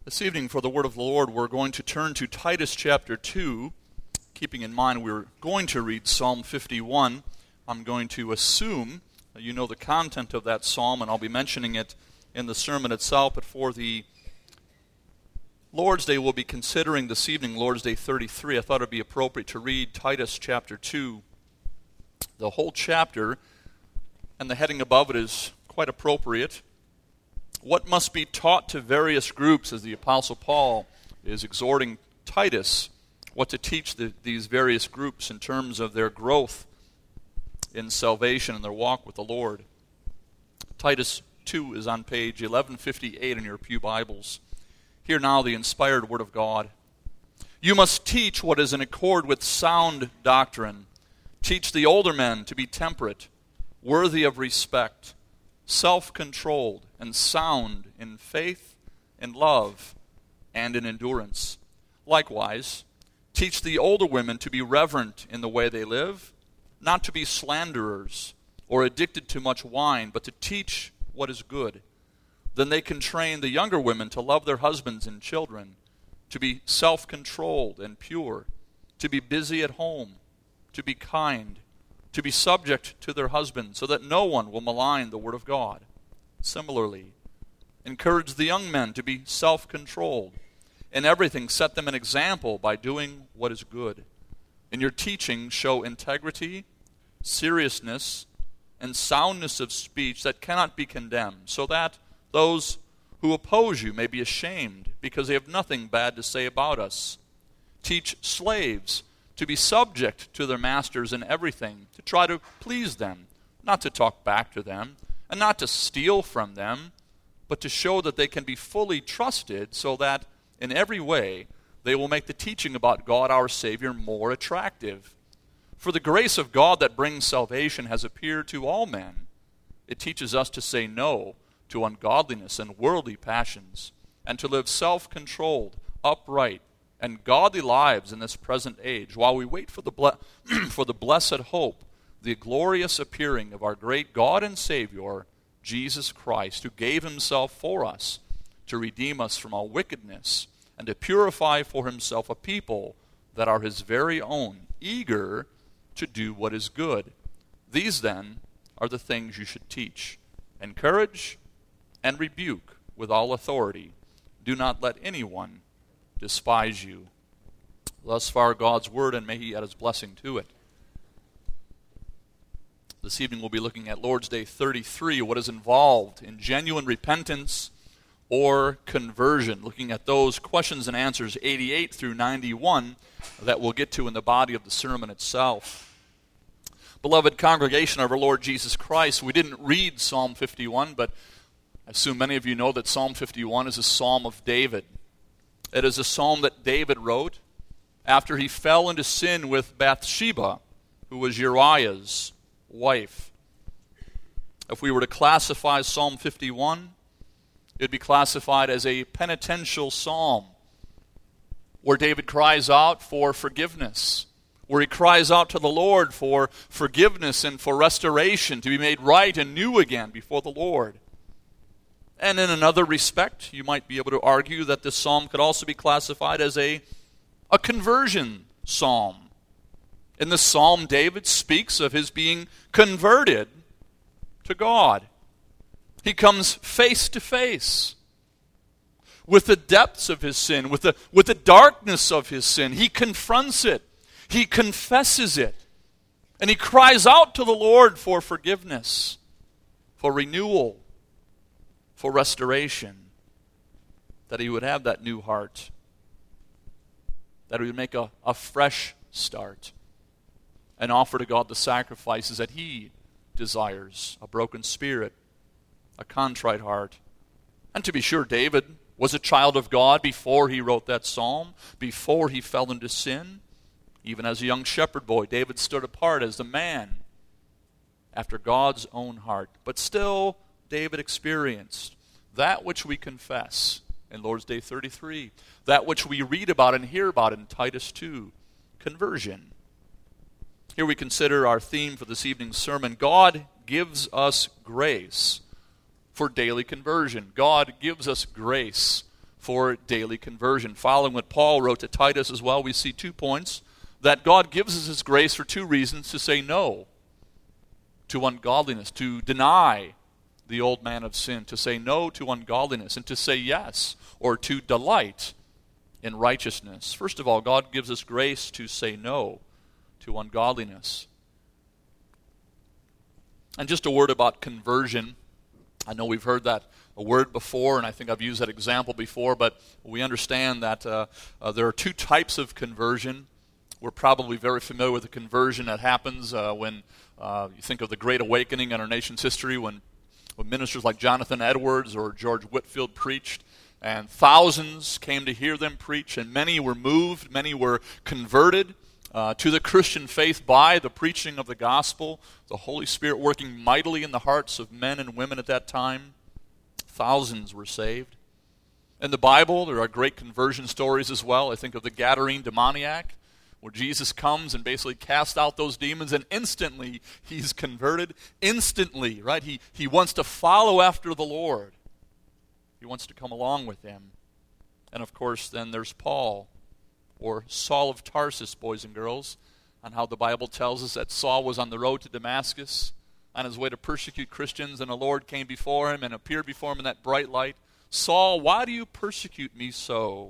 This evening, for the word of the Lord, we're going to turn to Titus chapter 2. Keeping in mind we're going to read Psalm 51, I'm going to assume that you know the content of that psalm, and I'll be mentioning it in the sermon itself. But for the Lord's Day, we'll be considering this evening Lord's Day 33. I thought it would be appropriate to read Titus chapter 2, the whole chapter, and the heading above it is quite appropriate. What must be taught to various groups, as the Apostle Paul is exhorting Titus what to teach these various groups in terms of their growth in salvation and their walk with the Lord. Titus 2 is on page 1158 in your pew Bibles. Hear now the inspired word of God. You must teach what is in accord with sound doctrine. Teach the older men to be temperate, worthy of respect, self-controlled, and sound in faith, in love, and in endurance. Likewise, teach the older women to be reverent in the way they live, not to be slanderers or addicted to much wine, but to teach what is good. Then they can train the younger women to love their husbands and children, to be self-controlled and pure, to be busy at home, to be kind, to be subject to their husbands, so that no one will malign the word of God. Similarly, encourage the young men to be self-controlled. In everything, set them an example by doing what is good. In your teaching, show integrity, seriousness, and soundness of speech that cannot be condemned, so that those who oppose you may be ashamed, because they have nothing bad to say about us. Teach slaves to be subject to their masters in everything, to try to please them, not to talk back to them, and not to steal from them, but to show that they can be fully trusted, so that in every way they will make the teaching about God our Savior more attractive. For the grace of God that brings salvation has appeared to all men. It teaches us to say no to ungodliness and worldly passions, and to live self-controlled, upright, and godly lives in this present age, while we wait for the blessed hope, the glorious appearing of our great God and Savior, Jesus Christ, who gave himself for us to redeem us from all wickedness and to purify for himself a people that are his very own, eager to do what is good. These, then, are the things you should teach. Encourage and rebuke with all authority. Do not let anyone despise you. Thus far God's word, and may he add his blessing to it. This evening we'll be looking at Lord's Day 33, what is involved in genuine repentance or conversion, looking at those questions and answers 88 through 91 that we'll get to in the body of the sermon itself. Beloved congregation of our Lord Jesus Christ, we didn't read Psalm 51, but I assume many of you know that Psalm 51 is a psalm of David. It is a psalm that David wrote after he fell into sin with Bathsheba, who was Uriah's wife. If we were to classify Psalm 51, it would be classified as a penitential psalm, where David cries out for forgiveness, where he cries out to the Lord for forgiveness and for restoration, to be made right and new again before the Lord. And in another respect, you might be able to argue that this psalm could also be classified as a conversion psalm. In this psalm, David speaks of his being converted to God. He comes face to face with the depths of his sin, with the darkness of his sin. He confronts it. He confesses it. And he cries out to the Lord for forgiveness, for renewal, for restoration, that he would have that new heart, that he would make a fresh start, and offer to God the sacrifices that he desires, a broken spirit, a contrite heart. And to be sure, David was a child of God before he wrote that psalm, before he fell into sin. Even as a young shepherd boy, David stood apart as the man after God's own heart. But still, David experienced that which we confess in Lord's Day 33, that which we read about and hear about in Titus 2, conversion. Here we consider our theme for this evening's sermon. God gives us grace for daily conversion. God gives us grace for daily conversion. Following what Paul wrote to Titus as well, we see 2 points. That God gives us his grace for 2 reasons: to say no to ungodliness, to deny the old man of sin, to say no to ungodliness, and to say yes, or to delight in righteousness. First of all, God gives us grace to say no to ungodliness. And just a word about conversion. I know we've heard that a word before, and I think I've used that example before, but we understand that there are 2 types of conversion. We're probably very familiar with the conversion that happens when you think of the Great Awakening in our nation's history, when ministers like Jonathan Edwards or George Whitefield preached, and thousands came to hear them preach, and many were moved, many were converted to the Christian faith by the preaching of the gospel, the Holy Spirit working mightily in the hearts of men and women at that time. Thousands were saved. In the Bible, there are great conversion stories as well. I think of the Gadarene demoniac, where Jesus comes and basically casts out those demons, and instantly he's converted. Instantly, right? He wants to follow after the Lord. He wants to come along with him. And of course, then there's Paul, or Saul of Tarsus, boys and girls, and how the Bible tells us that Saul was on the road to Damascus on his way to persecute Christians, and the Lord came before him and appeared before him in that bright light. Saul, why do you persecute me so?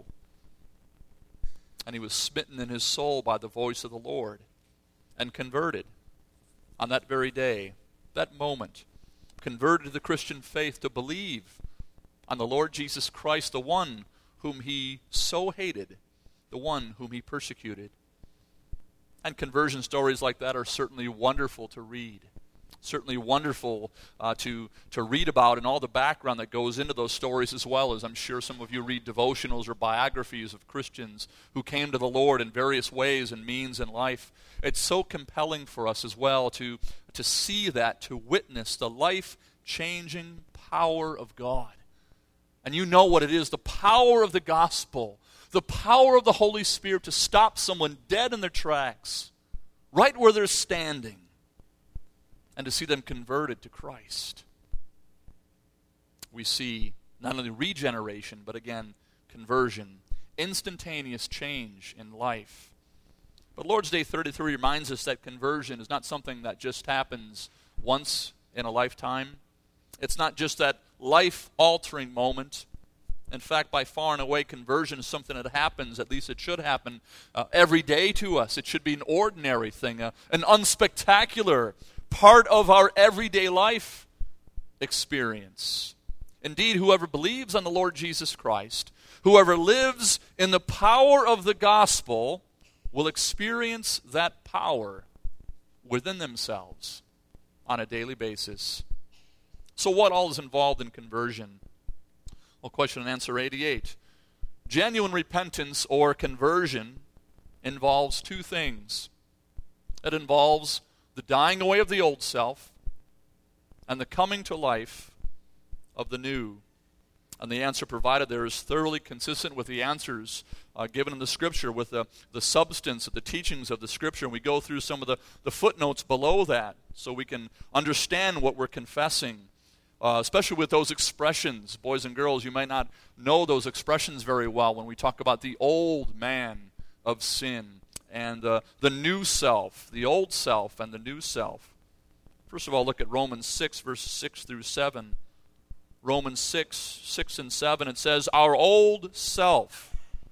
And he was smitten in his soul by the voice of the Lord and converted on that very day, that moment, converted to the Christian faith, to believe on the Lord Jesus Christ, the one whom he so hated, the one whom he persecuted. And conversion stories like that are certainly wonderful to read. Certainly wonderful to read about, and all the background that goes into those stories, as well as I'm sure some of you read devotionals or biographies of Christians who came to the Lord in various ways and means in life. It's so compelling for us as well to see that, to witness the life-changing power of God. And you know what it is, the power of the gospel, the power of the Holy Spirit to stop someone dead in their tracks, right where they're standing, and to see them converted to Christ. We see not only regeneration, but again, conversion, instantaneous change in life. But Lord's Day 33 reminds us that conversion is not something that just happens once in a lifetime. It's not just that life-altering moment. In fact, by far and away, conversion is something that happens, at least it should happen, every day to us. It should be an ordinary thing, an unspectacular part of our everyday life experience. Indeed, whoever believes on the Lord Jesus Christ, whoever lives in the power of the gospel, will experience that power within themselves on a daily basis. So what all is involved in conversion? Well, question and answer 88. Genuine repentance or conversion involves 2 things. It involves the dying away of the old self and the coming to life of the new. And the answer provided there is thoroughly consistent with the answers given in the Scripture, with the substance of the teachings of the Scripture. And we go through some of the footnotes below that so we can understand what we're confessing, especially with those expressions. Boys and girls, you might not know those expressions very well when we talk about the old man of sin and the new self, the old self and the new self. First of all, look at Romans 6, verses 6 through 7. Romans 6, 6 and 7, it says, our old self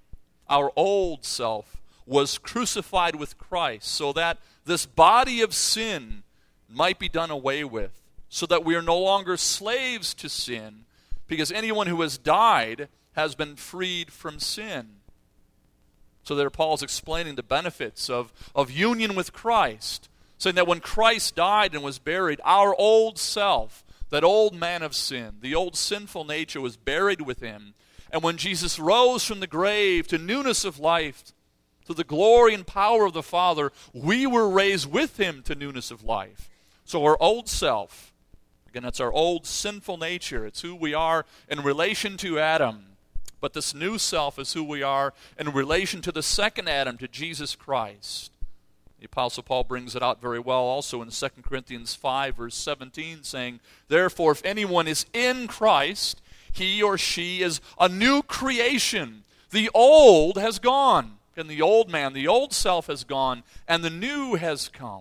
was crucified with Christ, so that this body of sin might be done away with, so that we are no longer slaves to sin, because anyone who has died has been freed from sin. So there Paul's explaining the benefits of union with Christ, saying that when Christ died and was buried, our old self, that old man of sin, the old sinful nature, was buried with him. And when Jesus rose from the grave to newness of life, to the glory and power of the Father, we were raised with him to newness of life. So our old self, again, that's our old sinful nature. It's who we are in relation to Adam. But this new self is who we are in relation to the second Adam, to Jesus Christ. The Apostle Paul brings it out very well also in 2 Corinthians 5, verse 17, saying, therefore, if anyone is in Christ, he or she is a new creation. The old has gone, and the old man, the old self has gone, and the new has come.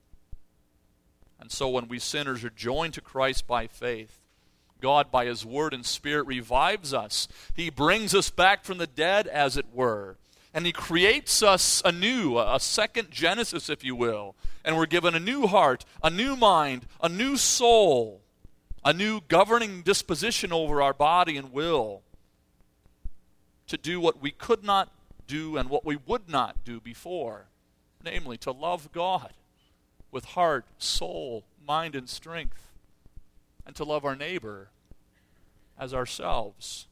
And so when we sinners are joined to Christ by faith, God, by His Word and Spirit, revives us. He brings us back from the dead, as it were. And He creates us anew, a second Genesis, if you will. And we're given a new heart, a new mind, a new soul, a new governing disposition over our body and will to do what we could not do and what we would not do before, namely to love God with heart, soul, mind, and strength, and to love our neighbor as ourselves.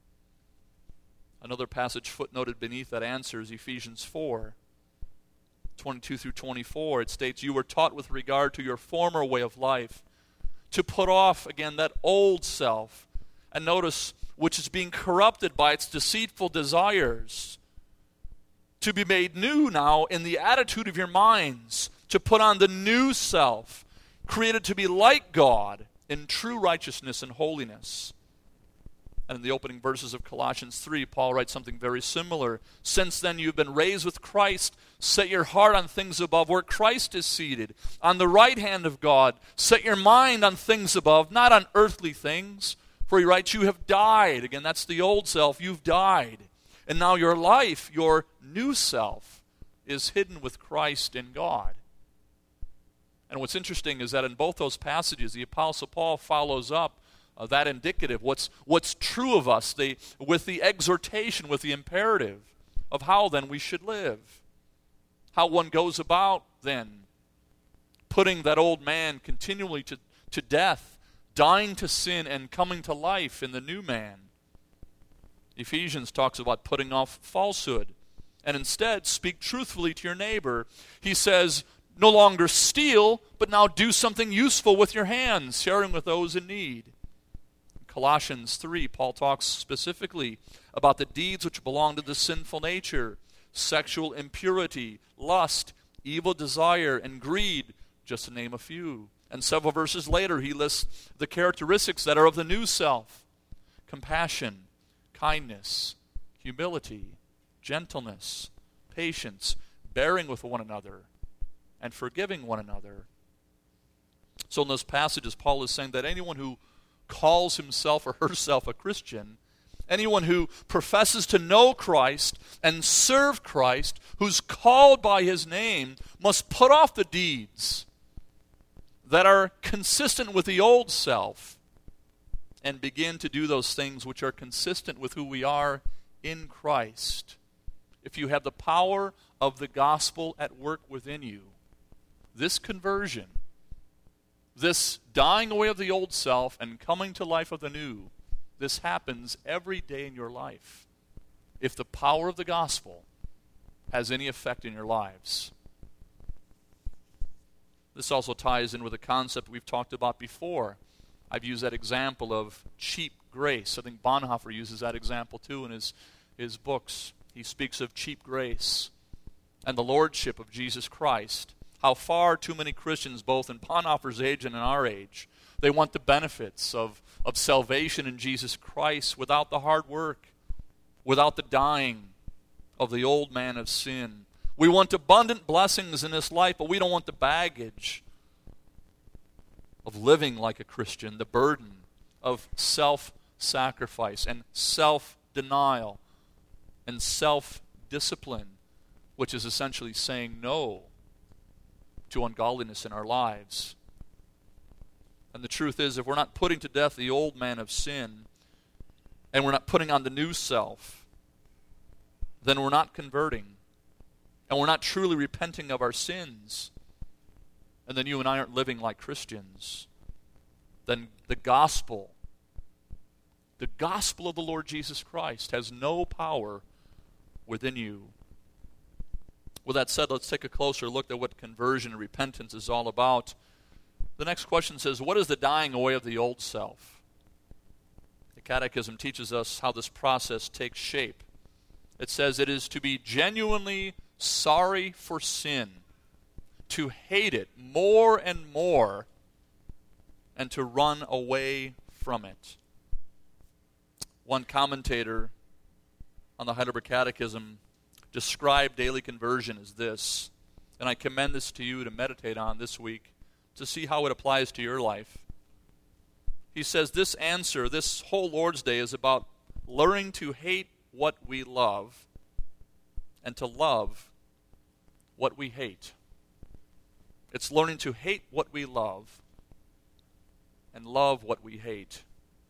Another passage footnoted beneath that answer is Ephesians 4:22 through 24. It states, "You were taught with regard to your former way of life to put off again that old self," and notice, "which is being corrupted by its deceitful desires, to be made new now in the attitude of your minds, to put on the new self, created to be like God in true righteousness and holiness." And in the opening verses of Colossians 3, Paul writes something very similar. "Since then you've been raised with Christ, set your heart on things above where Christ is seated, on the right hand of God. Set your mind on things above, not on earthly things. For he writes, you have died." Again, that's the old self. You've died. "And now your life, your new self, is hidden with Christ in God." And what's interesting is that in both those passages, the Apostle Paul follows up that indicative, what's true of us, with the exhortation, with the imperative of how then we should live. How one goes about then putting that old man continually to death, dying to sin and coming to life in the new man. Ephesians talks about putting off falsehood and instead speak truthfully to your neighbor. He says, no longer steal, but now do something useful with your hands, sharing with those in need. In Colossians 3, Paul talks specifically about the deeds which belong to the sinful nature: sexual impurity, lust, evil desire, and greed, just to name a few. And several verses later, he lists the characteristics that are of the new self: compassion, kindness, humility, gentleness, patience, bearing with one another, and forgiving one another. So in those passages, Paul is saying that anyone who calls himself or herself a Christian, anyone who professes to know Christ and serve Christ, who's called by His name, must put off the deeds that are consistent with the old self and begin to do those things which are consistent with who we are in Christ. If you have the power of the gospel at work within you, this conversion, this dying away of the old self and coming to life of the new, this happens every day in your life if the power of the gospel has any effect in your lives. This also ties in with a concept we've talked about before. I've used that example of cheap grace. I think Bonhoeffer uses that example too in his books. He speaks of cheap grace and the lordship of Jesus Christ. How far too many Christians, both in Bonhoeffer's age and in our age, they want the benefits of salvation in Jesus Christ without the hard work, without the dying of the old man of sin. We want abundant blessings in this life, but we don't want the baggage of living like a Christian, the burden of self-sacrifice and self-denial and self-discipline, which is essentially saying no to ungodliness in our lives. And the truth is, if we're not putting to death the old man of sin, and we're not putting on the new self, then we're not converting, and we're not truly repenting of our sins, and then you and I aren't living like Christians. Then the gospel of the Lord Jesus Christ has no power within you. With that said, let's take a closer look at what conversion and repentance is all about. The next question says, what is the dying away of the old self? The Catechism teaches us how this process takes shape. It says it is to be genuinely sorry for sin, to hate it more and more, and to run away from it. One commentator on the Heidelberg Catechism described daily conversion as this, and I commend this to you to meditate on this week to see how it applies to your life. He says this answer, this whole Lord's Day, is about learning to hate what we love and to love what we hate. It's learning to hate what we love and love what we hate.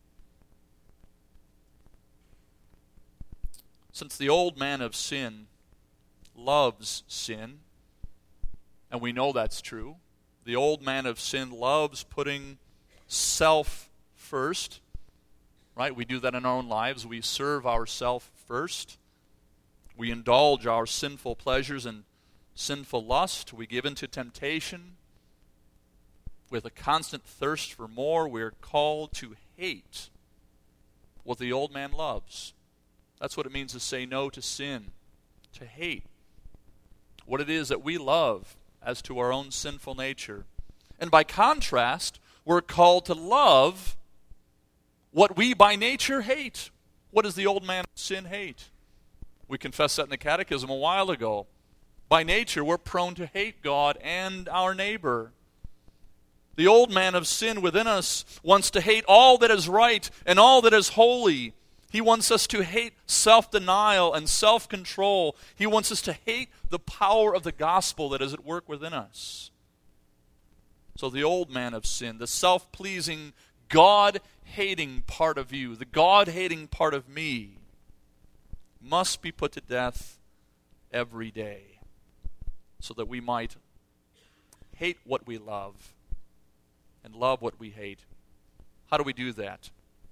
Since the old man of sin loves sin, and we know that's true, the old man of sin loves putting self first, right? We do that in our own lives. We serve ourself first. We indulge our sinful pleasures and sinful lust. We give in to temptation. With a constant thirst for more, we're called to hate what the old man loves. That's what it means to say no to sin, to hate what it is that we love as to our own sinful nature. And by contrast, we're called to love what we by nature hate. What does the old man of sin hate? We confessed that in the Catechism a while ago. By nature, we're prone to hate God and our neighbor. The old man of sin within us wants to hate all that is right and all that is holy. He wants us to hate self-denial and self-control. He wants us to hate the power of the gospel that is at work within us. So the old man of sin, the self-pleasing, God-hating part of you, the God-hating part of me, must be put to death every day so that we might hate what we love and love what we hate. How do we do that?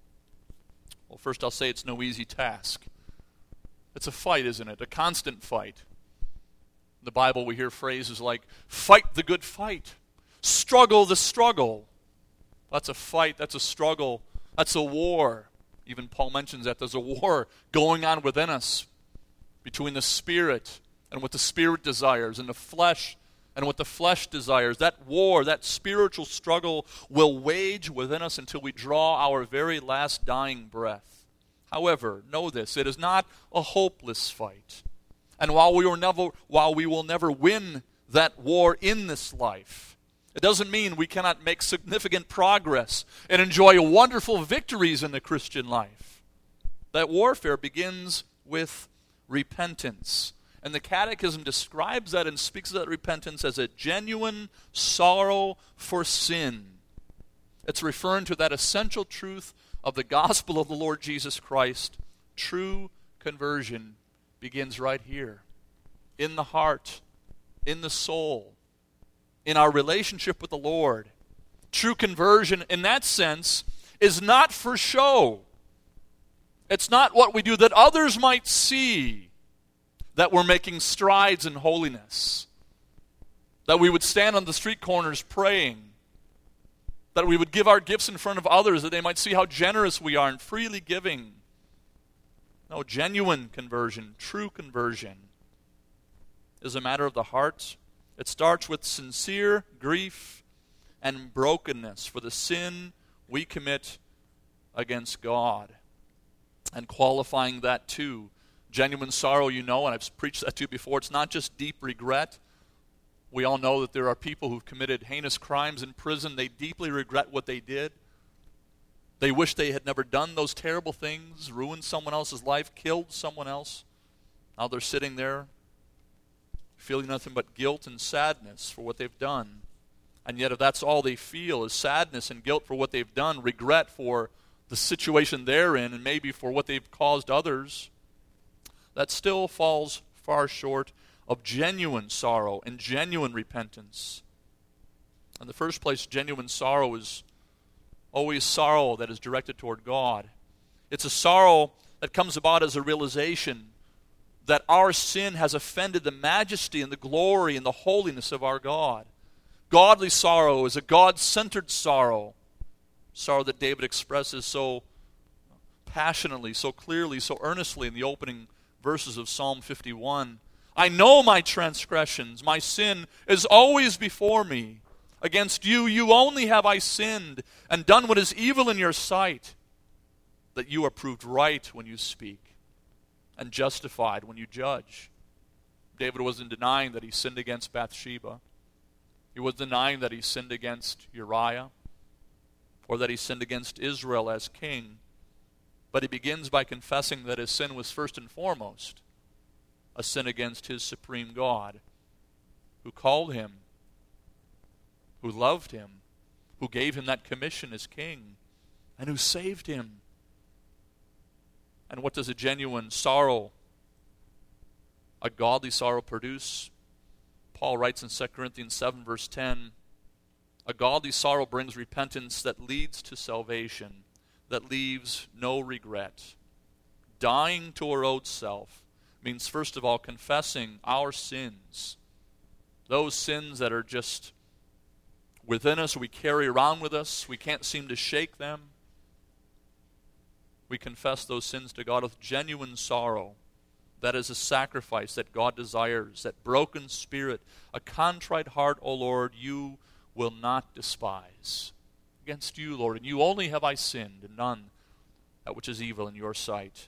Well, first I'll say it's no easy task. It's a fight, isn't it? A constant fight. In the Bible we hear phrases like, fight the good fight, struggle the struggle. That's a fight, that's a struggle, that's a war. Even Paul mentions that there's a war going on within us between the Spirit and what the Spirit desires and the flesh and what the flesh desires. That war, that spiritual struggle will wage within us until we draw our very last dying breath. However, know this, it is not a hopeless fight. And while we will never win that war in this life, it doesn't mean we cannot make significant progress and enjoy wonderful victories in the Christian life. That warfare begins with repentance. And the Catechism describes that and speaks of that repentance as a genuine sorrow for sin. It's referring to that essential truth of the gospel of the Lord Jesus Christ. True conversion begins right here, in the heart, in the soul, in our relationship with the Lord. True conversion, in that sense, is not for show. It's not what we do that others might see that we're making strides in holiness, that we would stand on the street corners praying, that we would give our gifts in front of others, that they might see how generous we are in freely giving. No, genuine conversion, true conversion, is a matter of the heart. It starts with sincere grief and brokenness for the sin we commit against God. And qualifying that too, genuine sorrow, you know, and I've preached that to you before, it's not just deep regret. We all know that there are people who've committed heinous crimes in prison. They deeply regret what they did. They wish they had never done those terrible things, ruined someone else's life, killed someone else. Now they're sitting there feeling nothing but guilt and sadness for what they've done. And yet if that's all they feel is sadness and guilt for what they've done, regret for the situation they're in and maybe for what they've caused others, that still falls far short of genuine sorrow and genuine repentance. In the first place, genuine sorrow is always sorrow that is directed toward God. It's a sorrow that comes about as a realization that our sin has offended the majesty and the glory and the holiness of our God. Godly sorrow is a God-centered sorrow, sorrow that David expresses so passionately, so clearly, so earnestly in the opening verses of Psalm 51. I know my transgressions, my sin is always before me. Against you, you only have I sinned and done what is evil in your sight. that you are proved right when you speak and justified when you judge. David wasn't denying that he sinned against Bathsheba. He was denying that he sinned against Uriah or that he sinned against Israel as king. But he begins by confessing that his sin was first and foremost a sin against his supreme God, who called him, who loved him, who gave him that commission as king, and who saved him. And what does a genuine sorrow, a godly sorrow, produce? Paul writes in 2 Corinthians 7, verse 10, a godly sorrow brings repentance that leads to salvation, that leaves no regret. Dying to our old self means, first of all, confessing our sins. Those sins that are just within us, we carry around with us, we can't seem to shake them. We confess those sins to God with genuine sorrow. That is a sacrifice that God desires, that broken spirit, a contrite heart, O Lord, you will not despise. Against you, Lord, and you only have I sinned, and none that which is evil in your sight.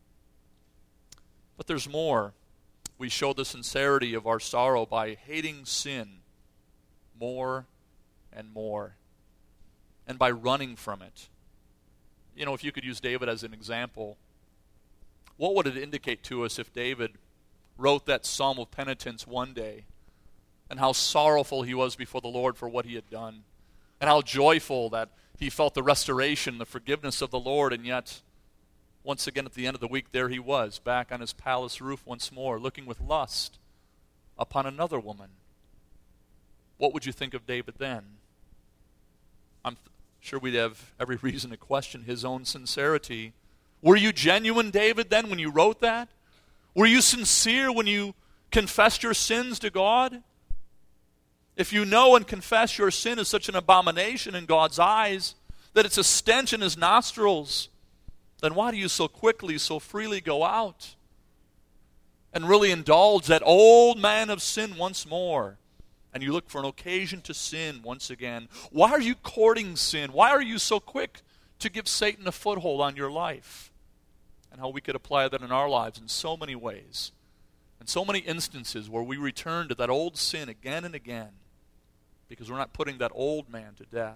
But there's more. We show the sincerity of our sorrow by hating sin more and more, and by running from it. You know, if you could use David as an example, what would it indicate to us if David wrote that psalm of penitence one day, and how sorrowful he was before the Lord for what he had done, and how joyful that he felt the restoration, the forgiveness of the Lord, and yet, once again at the end of the week, there he was, back on his palace roof once more, looking with lust upon another woman. What would you think of David then? I'm sure we'd have every reason to question his own sincerity. Were you genuine, David, then, when you wrote that? Were you sincere when you confessed your sins to God? If you know and confess your sin is such an abomination in God's eyes, that it's a stench in his nostrils, then why do you so quickly, so freely go out and really indulge that old man of sin once more? And you look for an occasion to sin once again. Why are you courting sin? Why are you so quick to give Satan a foothold on your life? And how we could apply that in our lives in so many ways. In so many instances where we return to that old sin again and again because we're not putting that old man to death.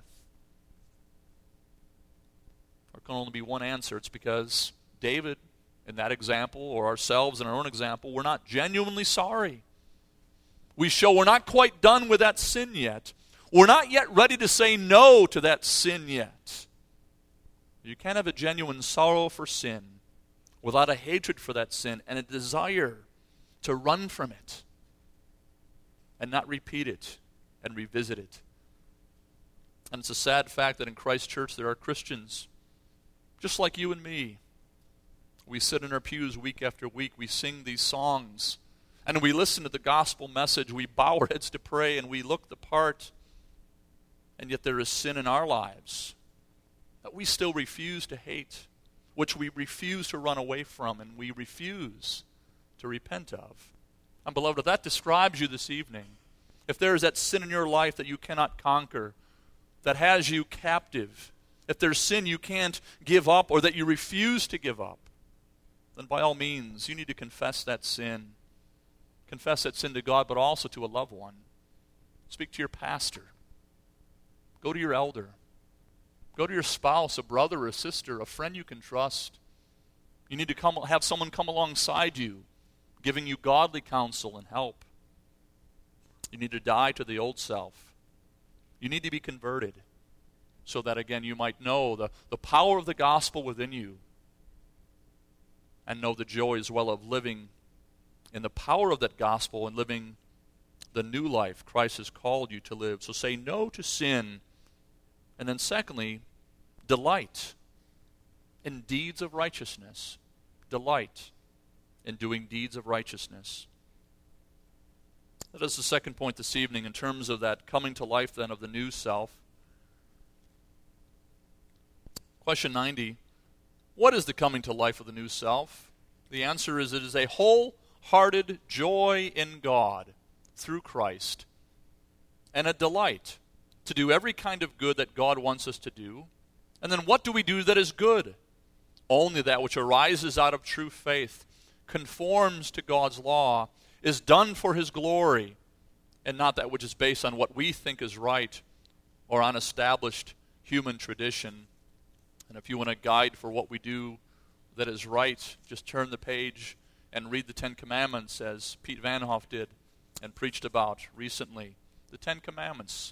There can only be one answer. It's because David, in that example, or ourselves in our own example, we're not genuinely sorry. We show we're not quite done with that sin yet. We're not yet ready to say no to that sin yet. You can't have a genuine sorrow for sin without a hatred for that sin and a desire to run from it and not repeat it and revisit it. And it's a sad fact that in Christ Church there are Christians just like you and me. We sit in our pews week after week, we sing these songs, and we listen to the gospel message, we bow our heads to pray, and we look the part, and yet there is sin in our lives that we still refuse to hate, which we refuse to run away from, and we refuse to repent of. And beloved, if that describes you this evening, if there is that sin in your life that you cannot conquer, that has you captive, if there's sin you can't give up or that you refuse to give up, then by all means, you need to confess that sin. Confess that sin to God, but also to a loved one. Speak to your pastor. Go to your elder. Go to your spouse, a brother or a sister, a friend you can trust. You need to have someone come alongside you, giving you godly counsel and help. You need to die to the old self. You need to be converted so that, again, you might know the power of the gospel within you and know the joy as well of living in the power of that gospel and living the new life Christ has called you to live. So say no to sin. And then secondly, delight in deeds of righteousness. Delight in doing deeds of righteousness. That is the second point this evening in terms of that coming to life then of the new self. Question 90, what is the coming to life of the new self? The answer is it is a wholehearted joy in God through Christ and a delight to do every kind of good that God wants us to do. And then what do we do that is good? Only that which arises out of true faith, conforms to God's law, is done for His glory, and not that which is based on what we think is right or on established human tradition. And if you want a guide for what we do that is right, just turn the page and read the Ten Commandments, as Pete Van Hoff did and preached about recently. The Ten Commandments,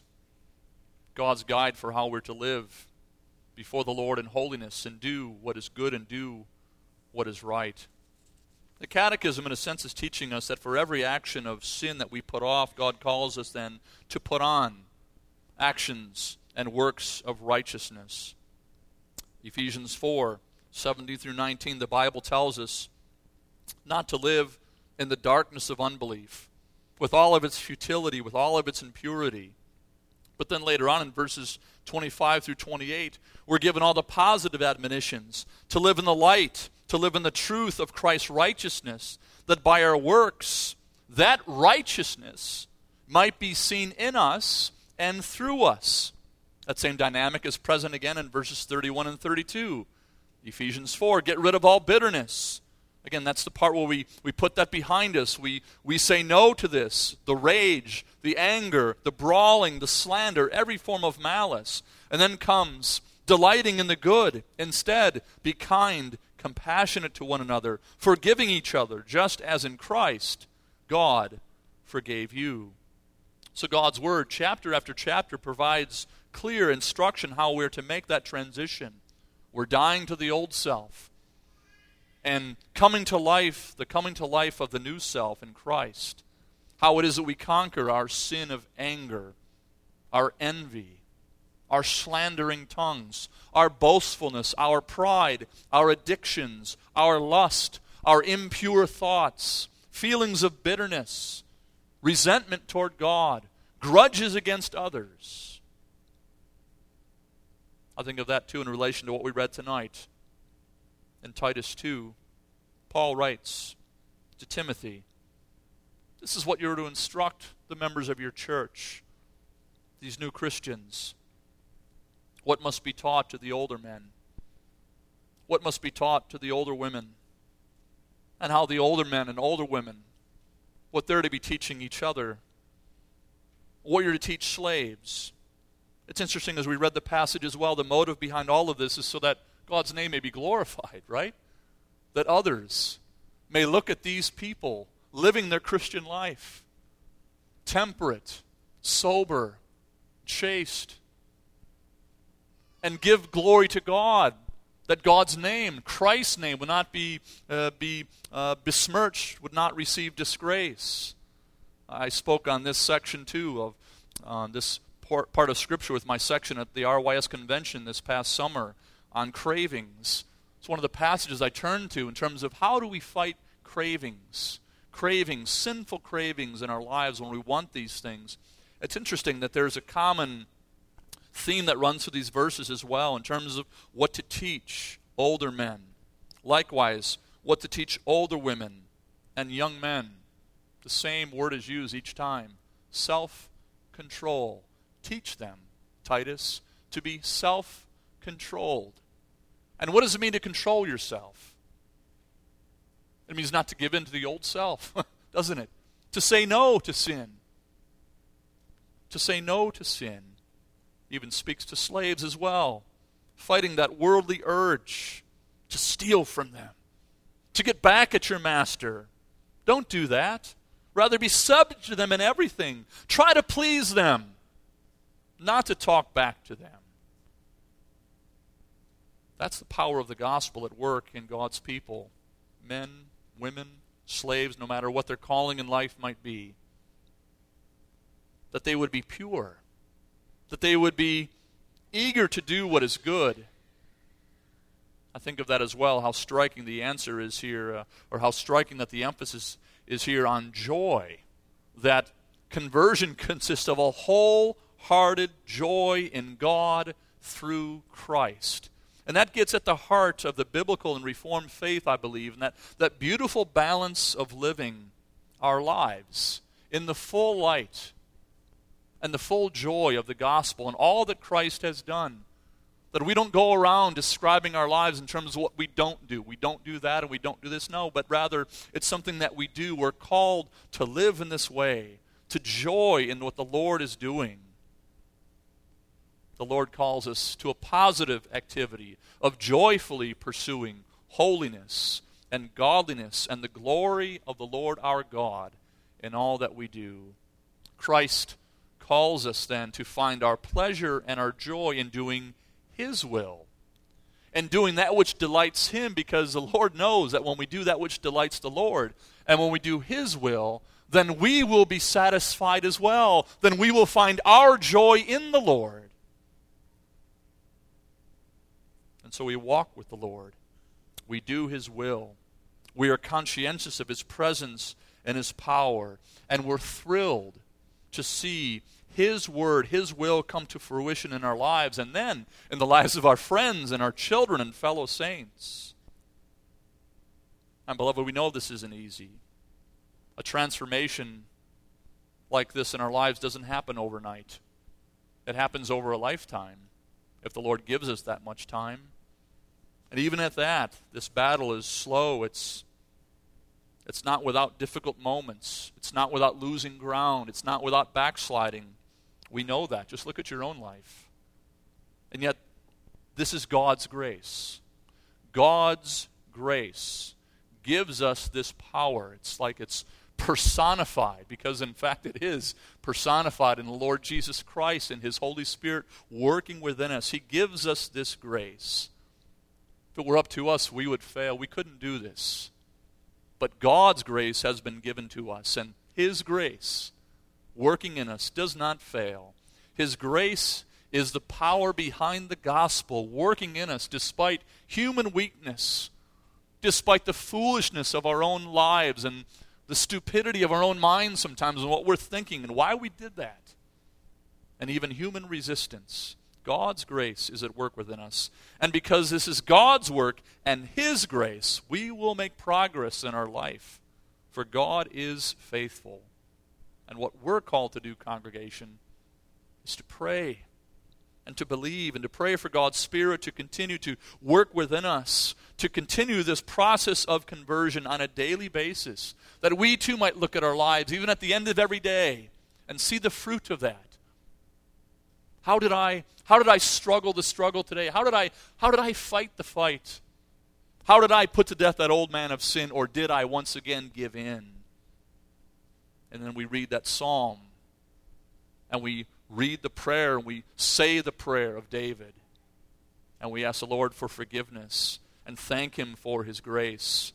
God's guide for how we're to live before the Lord in holiness and do what is good and do what is right. The Catechism, in a sense, is teaching us that for every action of sin that we put off, God calls us then to put on actions and works of righteousness. Ephesians 4:17 through 19, the Bible tells us not to live in the darkness of unbelief, with all of its futility, with all of its impurity. But then later on in verses 25 through 28, we're given all the positive admonitions to live in the light, to live in the truth of Christ's righteousness, that by our works, that righteousness might be seen in us and through us. That same dynamic is present again in verses 31 and 32. Ephesians 4, get rid of all bitterness. Again, that's the part where we put that behind us. We say no to this, the rage, the anger, the brawling, the slander, every form of malice. And then comes delighting in the good. Instead, be kind, compassionate to one another, forgiving each other, just as in Christ God forgave you. So God's Word, chapter after chapter, provides clear instruction how we're to make that transition. We're dying to the old self and coming to life, the coming to life of the new self in Christ. How it is that we conquer our sin of anger, our envy, our slandering tongues, our boastfulness, our pride, our addictions, our lust, our impure thoughts, feelings of bitterness, resentment toward God, grudges against others. I think of that too in relation to what we read tonight. In Titus 2, Paul writes to Timothy, this is what you're to instruct the members of your church, these new Christians. What must be taught to the older men? What must be taught to the older women? And how the older men and older women, what they're to be teaching each other. What you're to teach slaves. It's interesting as we read the passage as well, the motive behind all of this is so that God's name may be glorified, right? That others may look at these people living their Christian life, temperate, sober, chaste, and give glory to God, that God's name, Christ's name, would not be besmirched, would not receive disgrace. I spoke on this section too of this part of Scripture with my section at the RYS convention this past summer on cravings. It's one of the passages I turn to in terms of how do we fight cravings, sinful cravings in our lives when we want these things. It's interesting that there's a common theme that runs through these verses as well in terms of what to teach older men. Likewise, what to teach older women and young men. The same word is used each time. Self-control. Teach them, Titus, to be self-controlled. And what does it mean to control yourself? It means not to give in to the old self, doesn't it? To say no to sin. To say no to sin even speaks to slaves as well. Fighting that worldly urge to steal from them, to get back at your master. Don't do that. Rather be subject to them in everything. Try to please them, not to talk back to them. That's the power of the gospel at work in God's people. Men, women, slaves, no matter what their calling in life might be. That they would be pure. That they would be eager to do what is good. I think of that as well, how striking the answer is here, or how striking that the emphasis is here on joy. That conversion consists of a wholehearted joy in God through Christ. And that gets at the heart of the biblical and Reformed faith, I believe, and that beautiful balance of living our lives in the full light and the full joy of the gospel and all that Christ has done. That we don't go around describing our lives in terms of what we don't do. We don't do that and we don't do this. No, but rather it's something that we do. We're called to live in this way, to joy in what the Lord is doing. The Lord calls us to a positive activity of joyfully pursuing holiness and godliness and the glory of the Lord our God in all that we do. Christ calls us then to find our pleasure and our joy in doing His will and doing that which delights Him, because the Lord knows that when we do that which delights the Lord and when we do His will, then we will be satisfied as well. Then we will find our joy in the Lord. And so we walk with the Lord. We do His will. We are conscientious of His presence and His power. And we're thrilled to see His word, His will come to fruition in our lives, and then in the lives of our friends and our children and fellow saints. And beloved, we know this isn't easy. A transformation like this in our lives doesn't happen overnight. It happens over a lifetime, if the Lord gives us that much time. And even at that, this battle is slow. It's not without difficult moments. It's not without losing ground. It's not without backsliding. We know that. Just look at your own life. And yet, this is God's grace. God's grace gives us this power. It's like it's personified, because in fact it is personified in the Lord Jesus Christ and His Holy Spirit working within us. He gives us this grace. If it were up to us, we would fail. We couldn't do this. But God's grace has been given to us, and His grace working in us does not fail. His grace is the power behind the gospel working in us despite human weakness, despite the foolishness of our own lives and the stupidity of our own minds sometimes and what we're thinking and why we did that, and even human resistance. God's grace is at work within us. And because this is God's work and His grace, we will make progress in our life. For God is faithful. And what we're called to do, congregation, is to pray and to believe and to pray for God's Spirit to continue to work within us, to continue this process of conversion on a daily basis, that we too might look at our lives, even at the end of every day, and see the fruit of that. How did I struggle the struggle today? How did I fight the fight? How did I put to death that old man of sin, or did I once again give in? And then we read that psalm, and we read the prayer, and we say the prayer of David, and we ask the Lord for forgiveness and thank Him for His grace,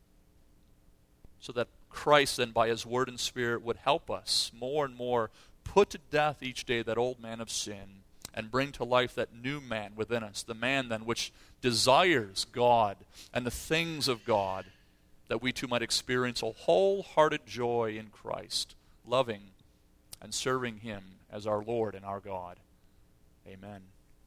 so that Christ then by His Word and Spirit would help us more and more put to death each day that old man of sin and bring to life that new man within us, the man then which desires God and the things of God, that we too might experience a wholehearted joy in Christ, loving and serving Him as our Lord and our God. Amen.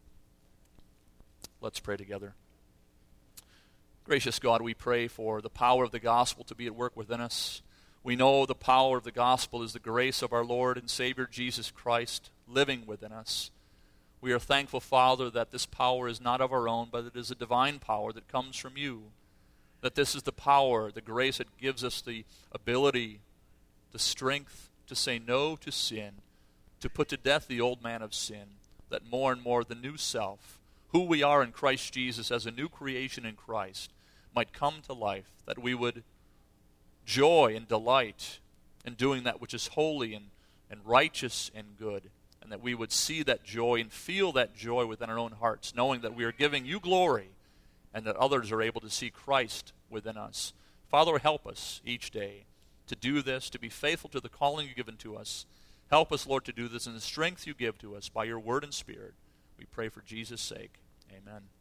Let's pray together. Gracious God, we pray for the power of the gospel to be at work within us. We know the power of the gospel is the grace of our Lord and Savior Jesus Christ living within us. We are thankful, Father, that this power is not of our own, but it is a divine power that comes from You. That this is the power, the grace that gives us the ability, the strength to say no to sin, to put to death the old man of sin, that more and more the new self, who we are in Christ Jesus as a new creation in Christ, might come to life, that we would joy and delight in doing that which is holy and righteous and good, and that we would see that joy and feel that joy within our own hearts, knowing that we are giving You glory and that others are able to see Christ within us. Father, help us each day to do this, to be faithful to the calling You've given to us. Help us, Lord, to do this in the strength You give to us by Your Word and Spirit. We pray for Jesus' sake. Amen.